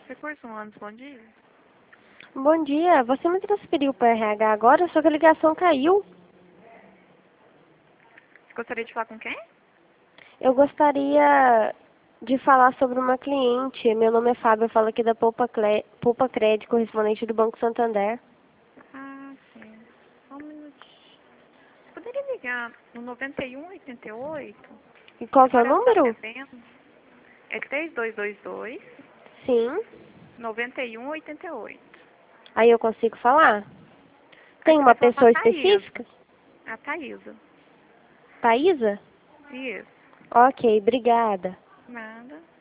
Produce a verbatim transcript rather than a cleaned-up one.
Recursos Humanos, bom dia. Bom dia, você me transferiu para R H agora, só que a ligação caiu. Você gostaria de falar com quem? Eu gostaria de falar sobre uma cliente. Meu nome é Fábio, eu falo aqui da Poupa, Cle... Poupa Crédito, correspondente do Banco Santander. Ah, sim. Só um minutinho. Você poderia ligar no noventa e um, oitenta e oito? E qual que é o Agora ela está número? atendendo. É três dois dois dois, Sim. noventa e um, oitenta e oito. Aí eu consigo falar? Aí Tem você uma vai falar com a pessoa Thaisa. específica? A Thaisa. Thaisa? Isso. Ok, obrigada. Nada.